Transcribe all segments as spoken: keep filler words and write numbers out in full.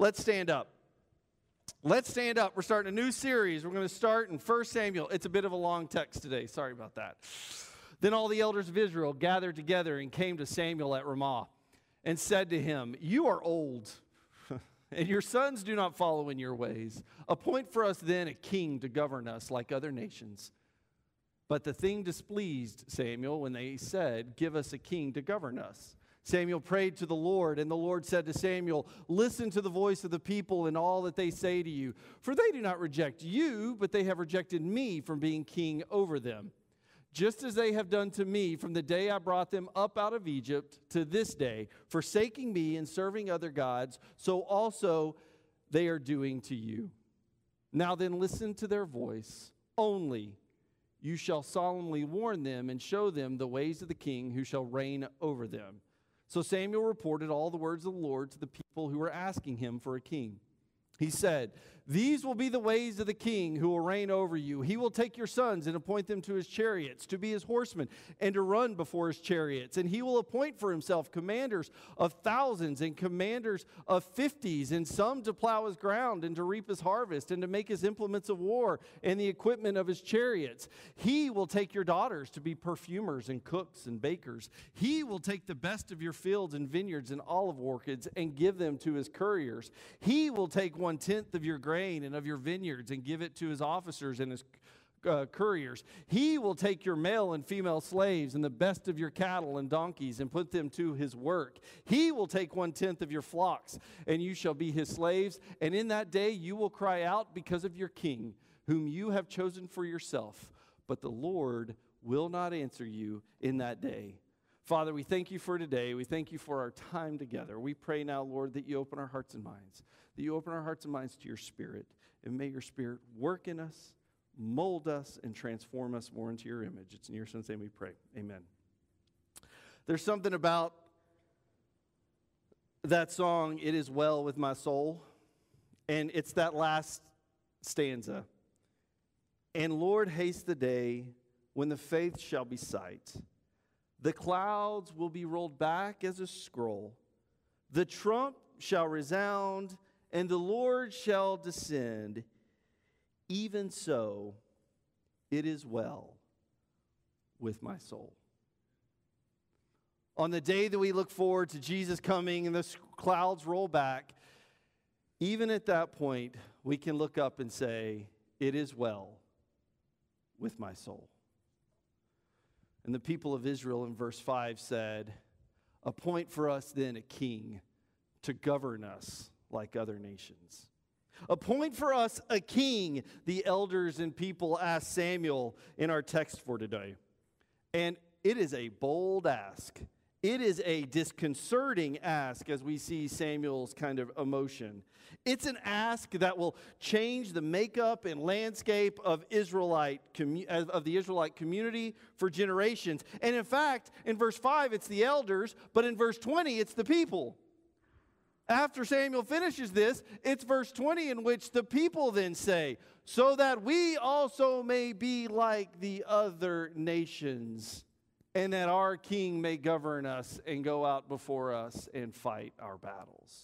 Let's stand up. Let's stand up. We're starting a new series. We're going to start in First Samuel. It's a bit of a long text today. Sorry about that. Then all the elders of Israel gathered together and came to Samuel at Ramah and said to him, "You are old, and your sons do not follow in your ways. Appoint for us then a king to govern us like other nations." But the thing displeased Samuel when they said, "Give us a king to govern us." Samuel prayed to the Lord, and the Lord said to Samuel, "Listen to the voice of the people and all that they say to you. For they do not reject you, but they have rejected me from being king over them. Just as they have done to me from the day I brought them up out of Egypt to this day, forsaking me and serving other gods, so also they are doing to you. Now then, listen to their voice. Only you shall solemnly warn them and show them the ways of the king who shall reign over them." So Samuel reported all the words of the Lord to the people who were asking him for a king. He said, "These will be the ways of the king who will reign over you. He will take your sons and appoint them to his chariots, to be his horsemen, and to run before his chariots. And he will appoint for himself commanders of thousands and commanders of fifties, and some to plow his ground and to reap his harvest and to make his implements of war and the equipment of his chariots. He will take your daughters to be perfumers and cooks and bakers. He will take the best of your fields and vineyards and olive orchards and give them to his couriers. He will take one tenth of your grain and of your vineyards and give it to his officers and his uh, couriers. He will take your male and female slaves and the best of your cattle and donkeys and put them to his work. He will take one tenth of your flocks, and you shall be his slaves. And in that day you will cry out because of your king, whom you have chosen for yourself. But the Lord will not answer you in that day." Father, we thank you for today. We thank you for our time together. We pray now, Lord, that you open our hearts and minds, that you open our hearts and minds to your Spirit, and may your Spirit work in us, mold us, and transform us more into your image. It's in your Son's name we pray. Amen. There's something about that song, "It Is Well With My Soul," and it's that last stanza. "And Lord, haste the day when the faith shall be sight. The clouds will be rolled back as a scroll. The trump shall resound, and the Lord shall descend. Even so, it is well with my soul." On the day that we look forward to Jesus coming and the clouds roll back, even at that point, we can look up and say, "It is well with my soul." And the people of Israel in verse five said, "Appoint for us then a king to govern us like other nations." Appoint for us a king, the elders and people asked Samuel in our text for today. And it is a bold ask. It is a disconcerting ask as we see Samuel's kind of emotion. It's an ask that will change the makeup and landscape of Israelite of the Israelite community for generations. And in fact, in verse five, it's the elders, but in verse twenty, it's the people. After Samuel finishes this, it's verse twenty in which the people then say, "So that we also may be like the other nations, and that our king may govern us and go out before us and fight our battles."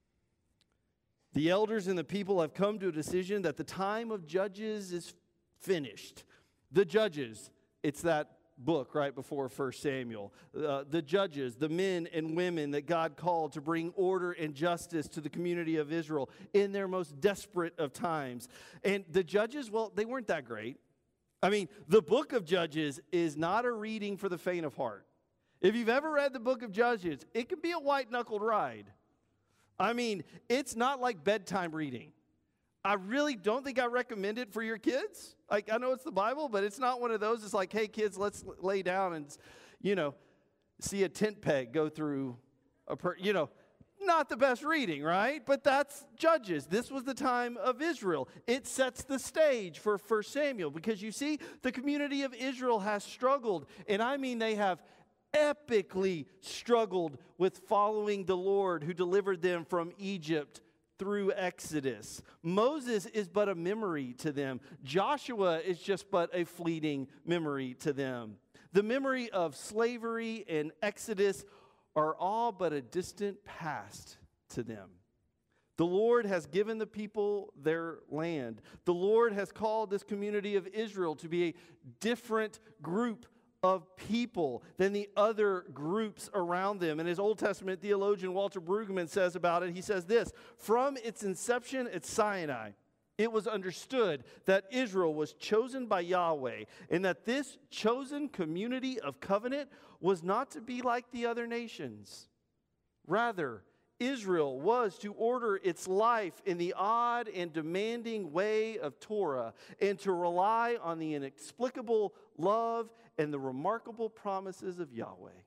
The elders and the people have come to a decision that the time of Judges is finished. The Judges, it's that book right before First Samuel. Uh, the Judges, the men and women that God called to bring order and justice to the community of Israel in their most desperate of times. And the Judges, well, they weren't that great. I mean, the book of Judges is not a reading for the faint of heart. If you've ever read the book of Judges, it can be a white-knuckled ride. I mean, it's not like bedtime reading. I really don't think I recommend it for your kids. Like, I know it's the Bible, but it's not one of those. It's like, hey, kids, let's lay down and, you know, see a tent peg go through a, per, you know, not the best reading, right? But that's Judges. This was the time of Israel. It sets the stage for First Samuel because you see, the community of Israel has struggled, and I mean they have epically struggled with following the Lord who delivered them from Egypt through Exodus. Moses is but a memory to them. Joshua is just but a fleeting memory to them. The memory of slavery and Exodus are all but a distant past to them. The Lord has given the people their land. The Lord has called this community of Israel to be a different group of people than the other groups around them. And as Old Testament theologian Walter Brueggemann says about it, he says this: from its inception at Sinai, it was understood that Israel was chosen by Yahweh, and that this chosen community of covenant was not to be like the other nations. Rather, Israel was to order its life in the odd and demanding way of Torah, and to rely on the inexplicable love and the remarkable promises of Yahweh.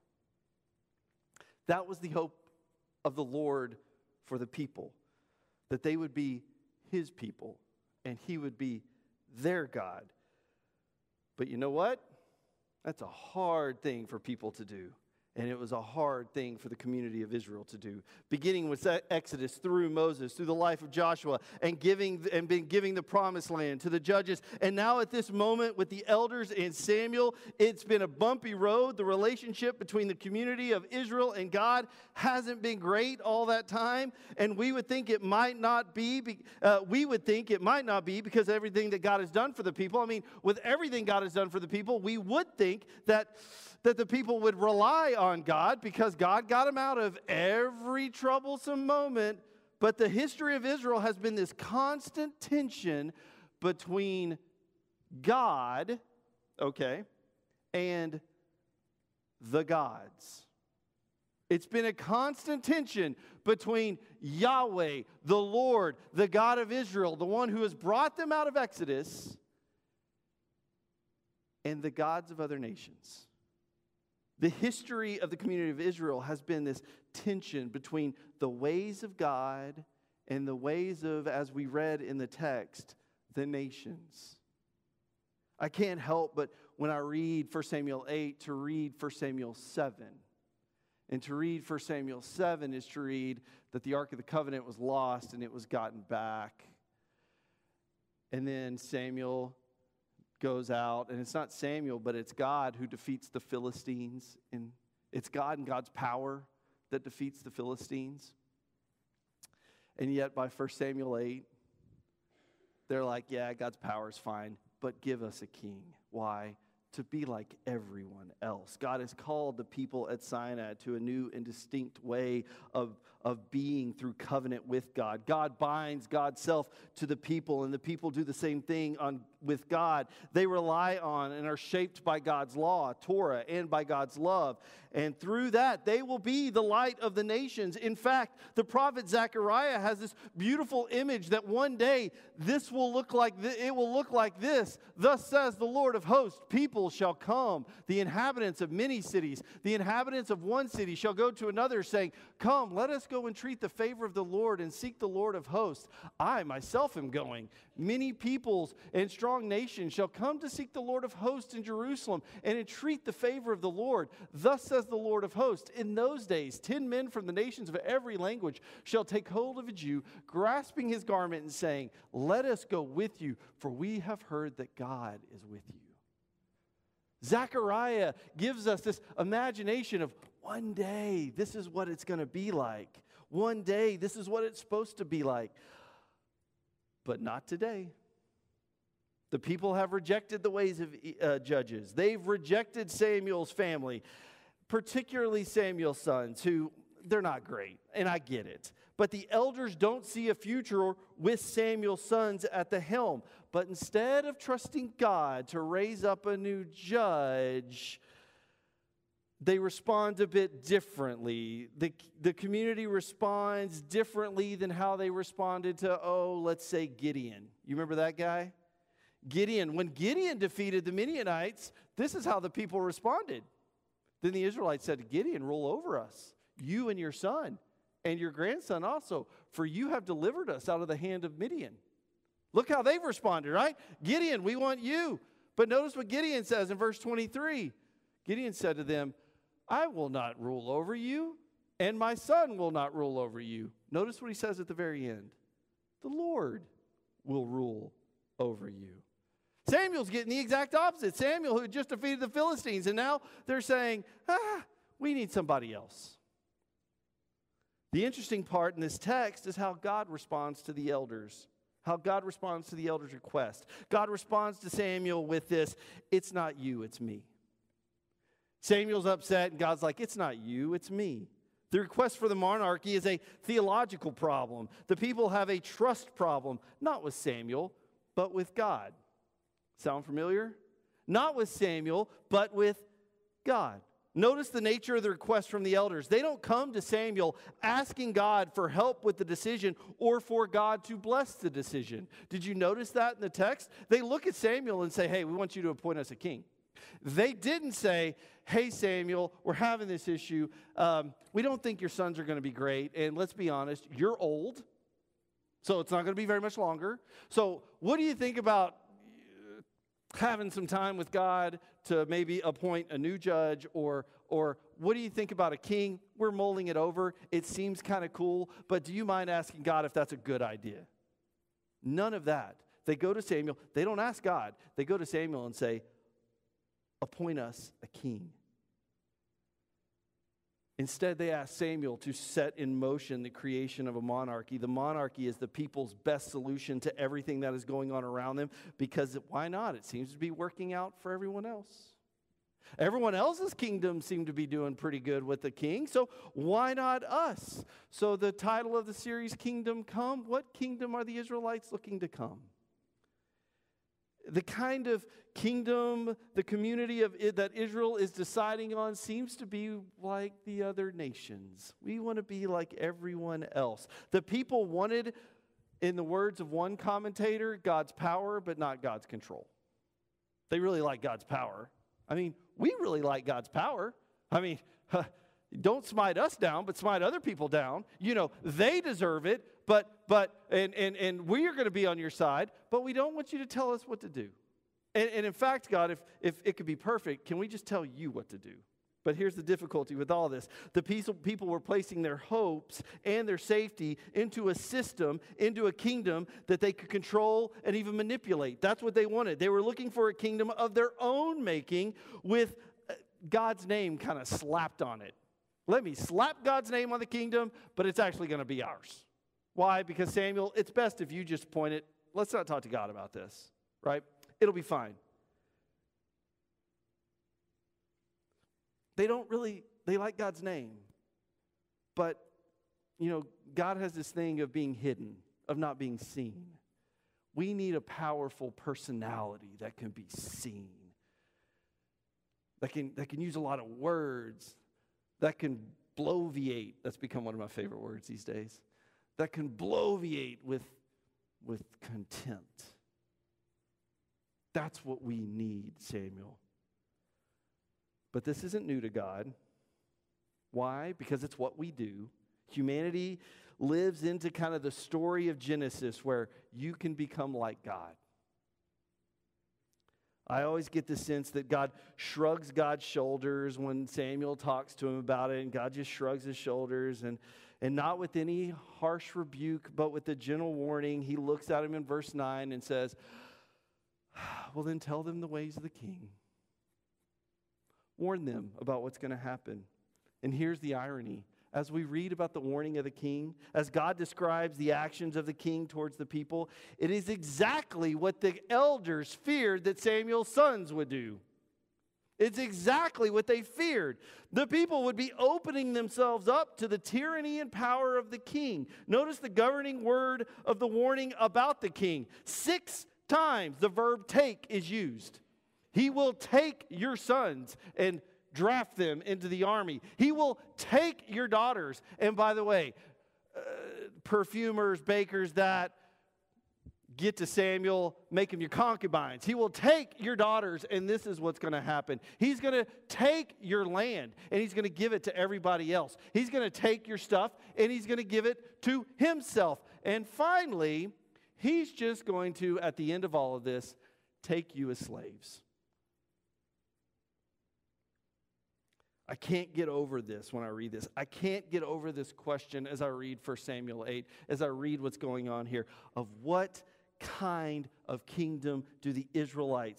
That was the hope of the Lord for the people, that they would be His people, and He would be their God. But you know what? That's a hard thing for people to do. And it was a hard thing for the community of Israel to do. Beginning with Exodus, through Moses, through the life of Joshua, and giving and been giving the promised land to the judges. And now at this moment with the elders and Samuel, it's been a bumpy road. The relationship between the community of Israel and God hasn't been great all that time. And we would think it might not be, uh, we would think it might not be because of everything that God has done for the people. I mean, with everything God has done for the people, we would think that that the people would rely on God because God got them out of every troublesome moment. But the history of Israel has been this constant tension between God, okay, and the gods. It's been a constant tension between Yahweh, the Lord, the God of Israel, the one who has brought them out of Exodus, and the gods of other nations. The history of the community of Israel has been this tension between the ways of God and the ways of, as we read in the text, the nations. I can't help but when I read First Samuel eight to read First Samuel seven. And to read First Samuel seven is to read that the Ark of the Covenant was lost and it was gotten back. And then Samuel goes out, and it's not Samuel, but it's God who defeats the Philistines. And it's God and God's power that defeats the Philistines. And yet by First Samuel eight, they're like, yeah, God's power is fine, but give us a king. Why? To be like everyone else. God has called the people at Sinai to a new and distinct way of, of being through covenant with God. God binds God's self to the people, and the people do the same thing on, with God. They rely on and are shaped by God's law, Torah, and by God's love. And through that, they will be the light of the nations. In fact, the prophet Zechariah has this beautiful image that one day this will look like th- it will look like this. Thus says the Lord of hosts, people shall come, the inhabitants of many cities, the inhabitants of one city shall go to another, saying, come, let us go entreat the favor of the Lord and seek the Lord of hosts. I myself am going. Many peoples and strong nations shall come to seek the Lord of hosts in Jerusalem and entreat the favor of the Lord. Thus says the Lord of hosts, in those days, ten men from the nations of every language shall take hold of a Jew, grasping his garment and saying, let us go with you, for we have heard that God is with you. Zechariah gives us this imagination of one day, this is what it's going to be like. One day, this is what it's supposed to be like. But not today. The people have rejected the ways of uh, judges. They've rejected Samuel's family, particularly Samuel's sons, who they're not great, and I get it. But the elders don't see a future with Samuel's sons at the helm. But instead of trusting God to raise up a new judge, they respond a bit differently. The, the community responds differently than how they responded to, oh, let's say Gideon. You remember that guy? Gideon. When Gideon defeated the Midianites, this is how the people responded. Then the Israelites said to Gideon, rule over us, you and your son, and your grandson also, for you have delivered us out of the hand of Midian. Look how they've responded, right? Gideon, we want you. But notice what Gideon says in verse twenty-three. Gideon said to them, I will not rule over you, and my son will not rule over you. Notice what he says at the very end. The Lord will rule over you. Samuel's getting the exact opposite. Samuel, who had just defeated the Philistines, and now they're saying, ah, we need somebody else. The interesting part in this text is how God responds to the elders. How God responds to the elders' request. God responds to Samuel with this, it's not you, it's me. Samuel's upset, and God's like, it's not you, it's me. The request for the monarchy is a theological problem. The people have a trust problem, not with Samuel, but with God. Sound familiar? Not with Samuel, but with God. Notice the nature of the request from the elders. They don't come to Samuel asking God for help with the decision or for God to bless the decision. Did you notice that in the text? They look at Samuel and say, hey, we want you to appoint us a king. They didn't say, hey, Samuel, we're having this issue. Um, we don't think your sons are going to be great. And let's be honest, you're old, so it's not going to be very much longer. So what do you think about having some time with God to maybe appoint a new judge, or or what do you think about a king? We're mulling it over. It seems kind of cool, but do you mind asking God if that's a good idea? None of that. They go to Samuel. They don't ask God. They go to Samuel and say, appoint us a king. Instead, they ask Samuel to set in motion the creation of a monarchy. The monarchy is the people's best solution to everything that is going on around them, because why not? It seems to be working out for everyone else. Everyone else's kingdom seemed to be doing pretty good with the king, so why not us? So the title of the series, Kingdom Come, what kingdom are the Israelites looking to come? The kind of kingdom, the community of that Israel is deciding on seems to be like the other nations. We want to be like everyone else. The people wanted, in the words of one commentator, God's power, but not God's control. They really like God's power. I mean, we really like God's power. I mean, huh, don't smite us down, but smite other people down. You know, they deserve it. But, but, and, and, and we are going to be on your side, but we don't want you to tell us what to do. And, and in fact, God, if, if it could be perfect, can we just tell you what to do? But here's the difficulty with all this. The people were placing their hopes and their safety into a system, into a kingdom that they could control and even manipulate. That's what they wanted. They were looking for a kingdom of their own making with God's name kind of slapped on it. Let me slap God's name on the kingdom, but it's actually going to be ours. Why? Because Samuel, it's best if you just point it. Let's not talk to God about this, right? It'll be fine. They don't really, they like God's name. But, you know, God has this thing of being hidden, of not being seen. We need a powerful personality that can be seen, that can, that can use a lot of words, that can bloviate. That's become one of my favorite words these days. That can bloviate with, with contempt. That's what we need, Samuel. But this isn't new to God. Why? Because it's what we do. Humanity lives into kind of the story of Genesis where you can become like God. I always get the sense that God shrugs God's shoulders when Samuel talks to him about it, and God just shrugs his shoulders, and, and not with any harsh rebuke, but with a gentle warning. He looks at him in verse nine and says, well, then tell them the ways of the king. Warn them about what's going to happen. And here's the irony. As we read about the warning of the king, as God describes the actions of the king towards the people, it is exactly what the elders feared that Samuel's sons would do. It's exactly what they feared. The people would be opening themselves up to the tyranny and power of the king. Notice the governing word of the warning about the king. Six times the verb take is used. He will take your sons and draft them into the army. He will take your daughters. And by the way, uh, perfumers, bakers that get to Samuel, make them your concubines. He will take your daughters, and this is what's going to happen. He's going to take your land, and he's going to give it to everybody else. He's going to take your stuff, and he's going to give it to himself. And finally, he's just going to, at the end of all of this, take you as slaves. I can't get over this when I read this. I can't get over this question as I read First Samuel eight, as I read what's going on here, of what kind of kingdom do the Israelites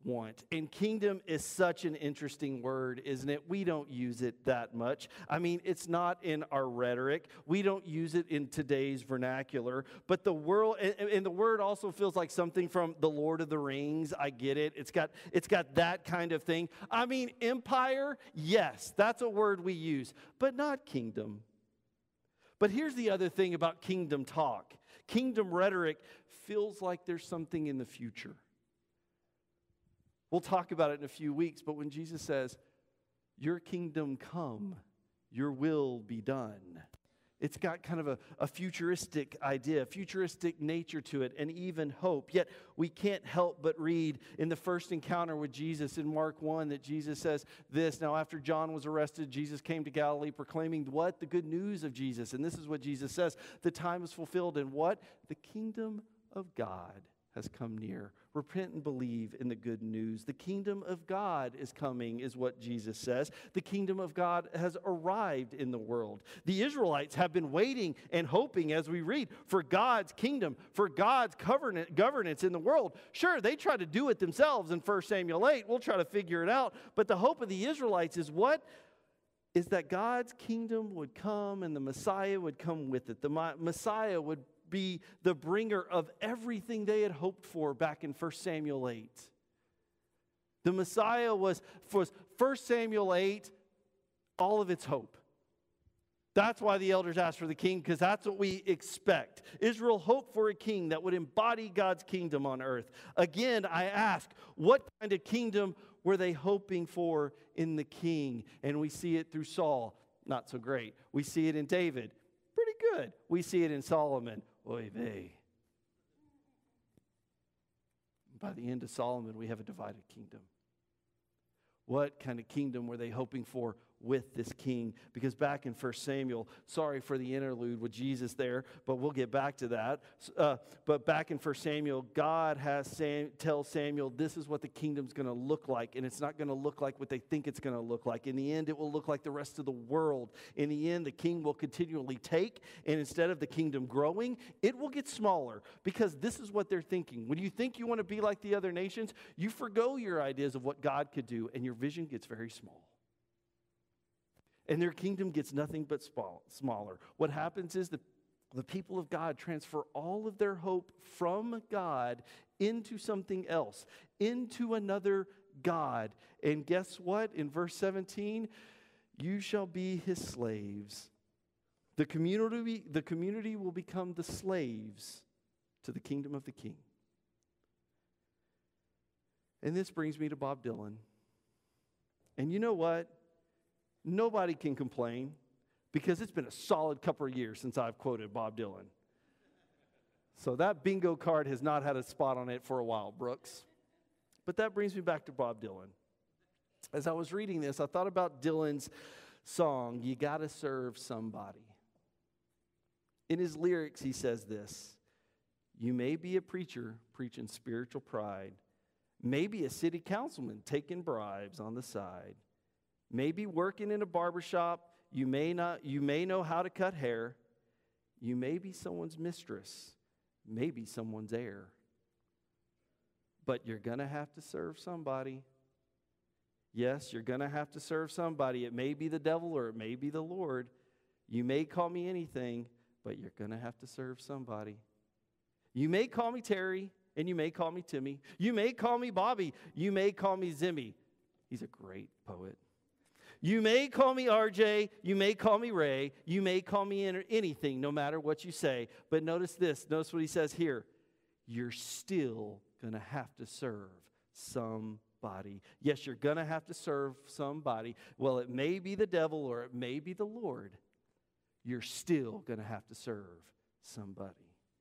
want. And kingdom is such an interesting word, isn't it? We don't use it that much. I mean, it's not in our rhetoric. We don't use it in today's vernacular. But the world, and, and the word also feels like something from the Lord of the Rings. I get it. It's got, it's got that kind of thing. I mean, empire, yes, that's a word we use, but not kingdom. But here's the other thing about kingdom talk. Kingdom rhetoric feels like there's something in the future. We'll talk about it in a few weeks, but when Jesus says, your kingdom come, your will be done, it's got kind of a, a futuristic idea, futuristic nature to it, and even hope. Yet we can't help but read in the first encounter with Jesus in Mark one that Jesus says this. Now, after John was arrested, Jesus came to Galilee proclaiming what? The good news of Jesus. And this is what Jesus says. The time is fulfilled, and what? The kingdom of God has come near. Repent and believe in the good news. The kingdom of God is coming, is what Jesus says. The kingdom of God has arrived in the world. The Israelites have been waiting and hoping, as we read, for God's kingdom, for God's governance in the world. Sure, they try to do it themselves in First Samuel eight. We'll try to figure it out. But the hope of the Israelites is what? Is that God's kingdom would come and the Messiah would come with it. The Messiah would be the bringer of everything they had hoped for back in First Samuel eight. The Messiah was, for First Samuel eight, all of its hope. That's why the elders asked for the king, because that's what we expect. Israel hoped for a king that would embody God's kingdom on earth. Again, I ask, what kind of kingdom were they hoping for in the king? And we see it through Saul, not so great. We see it in David, pretty good. We see it in Solomon. Oy vey. By the end of Solomon, we have a divided kingdom. What kind of kingdom were they hoping for with this king? Because back in First Samuel, sorry for the interlude with Jesus there, but we'll get back to that. Uh, but back in First Samuel, God has Sam, tell Samuel, this is what the kingdom's going to look like, and it's not going to look like what they think it's going to look like. In the end, it will look like the rest of the world. In the end, the king will continually take, and instead of the kingdom growing, it will get smaller, because this is what they're thinking. When you think you want to be like the other nations, you forgo your ideas of what God could do, and your vision gets very small. And their kingdom gets nothing but smaller. What happens is the, the people of God transfer all of their hope from God into something else, into another God. And guess what? In verse seventeen, you shall be his slaves. The community, the community will become the slaves to the kingdom of the king. And this brings me to Bob Dylan. And you know what? Nobody can complain, because it's been a solid couple of years since I've quoted Bob Dylan. So that bingo card has not had a spot on it for a while, Brooks. But that brings me back to Bob Dylan. As I was reading this, I thought about Dylan's song, You Gotta Serve Somebody. In his lyrics, he says this: you may be a preacher preaching spiritual pride, maybe a city councilman taking bribes on the side, maybe working in a barbershop, you may not, you may know how to cut hair, you may be someone's mistress, maybe someone's heir, but you're going to have to serve somebody. Yes, you're going to have to serve somebody. It may be the devil or it may be the Lord. You may call me anything, but you're going to have to serve somebody. You may call me Terry, and you may call me Timmy. You may call me Bobby. You may call me Zimmy. He's a great poet. You may call me R J. You may call me Ray. You may call me anything, no matter what you say. But notice this. Notice what he says here. You're still going to have to serve somebody. Yes, you're going to have to serve somebody. Well, it may be the devil or it may be the Lord. You're still going to have to serve somebody.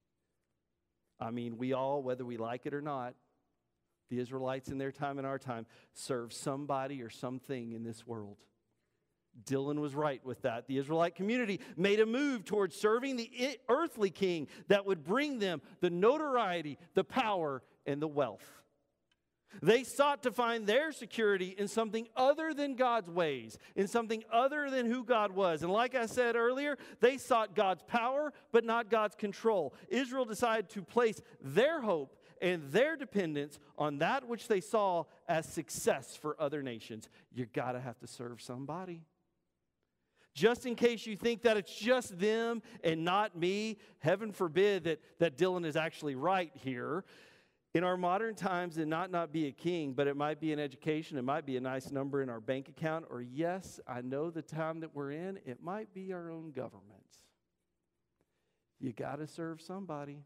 I mean, we all, whether we like it or not, the Israelites in their time and our time, serve somebody or something in this world. Dylan was right with that. The Israelite community made a move towards serving the earthly king that would bring them the notoriety, the power, and the wealth. They sought to find their security in something other than God's ways, in something other than who God was. And like I said earlier, they sought God's power, but not God's control. Israel decided to place their hope and their dependence on that which they saw as success for other nations. You got to have to serve somebody. Just in case you think that it's just them and not me, heaven forbid that, that Dylan is actually right here. In our modern times, it might not be a king, but it might be an education. It might be a nice number in our bank account. Or yes, I know the time that we're in, it might be our own government. You got to serve somebody.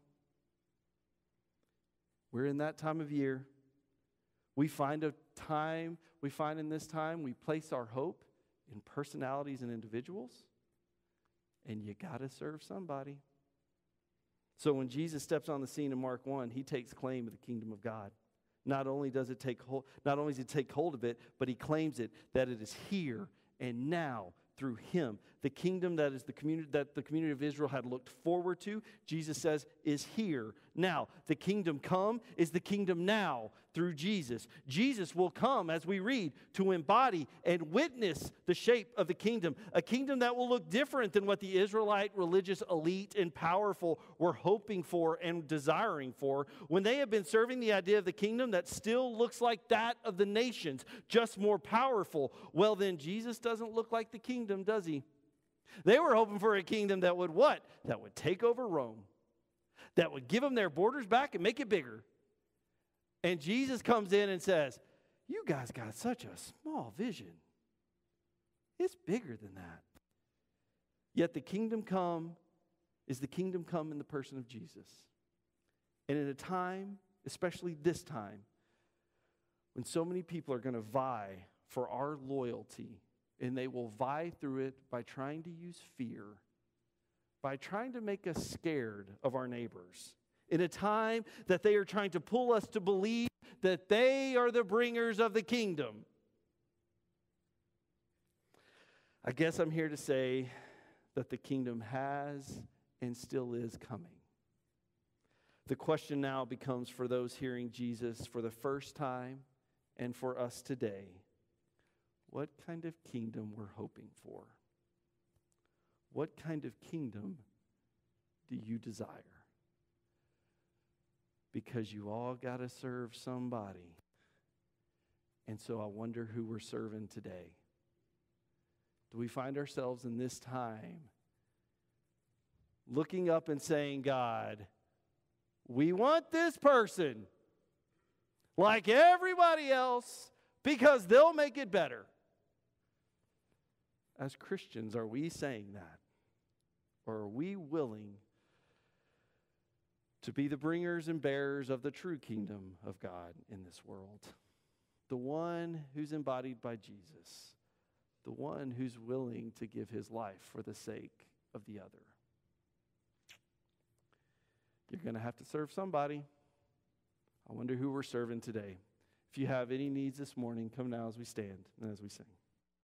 We're in that time of year. We find a time, we find in this time, we place our hope in personalities and individuals, and you got to serve somebody. So when Jesus steps on the scene in Mark one, he takes claim of the kingdom of God. Not only does it take hold, not only does he take hold of it, but he claims it that it is here and now through him. The kingdom that is the community that the community of Israel had looked forward to, Jesus says, is here now. The kingdom come is the kingdom now through Jesus. Jesus will come, as we read, to embody and witness the shape of the kingdom, a kingdom that will look different than what the Israelite religious elite and powerful were hoping for and desiring for, when they have been serving the idea of the kingdom that still looks like that of the nations, just more powerful. Well, then Jesus doesn't look like the kingdom, does he? They were hoping for a kingdom that would what? That would take over Rome, that would give them their borders back and make it bigger. And Jesus comes in and says, you guys got such a small vision. It's bigger than that. Yet the kingdom come is the kingdom come in the person of Jesus. And in a time, especially this time, when so many people are going to vie for our loyalty, and they will vie through it by trying to use fear, by trying to make us scared of our neighbors. In a time that they are trying to pull us to believe that they are the bringers of the kingdom. I guess I'm here to say that the kingdom has and still is coming. The question now becomes for those hearing Jesus for the first time and for us today, what kind of kingdom we're hoping for? What kind of kingdom do you desire? Because you all got to serve somebody. And so I wonder who we're serving today. Do we find ourselves in this time looking up and saying, God, we want this person like everybody else because they'll make it better? As Christians, are we saying that? Or are we willing to be the bringers and bearers of the true kingdom of God in this world? The one who's embodied by Jesus. The one who's willing to give his life for the sake of the other. You're going to have to serve somebody. I wonder who we're serving today. If you have any needs this morning, come now as we stand and as we sing.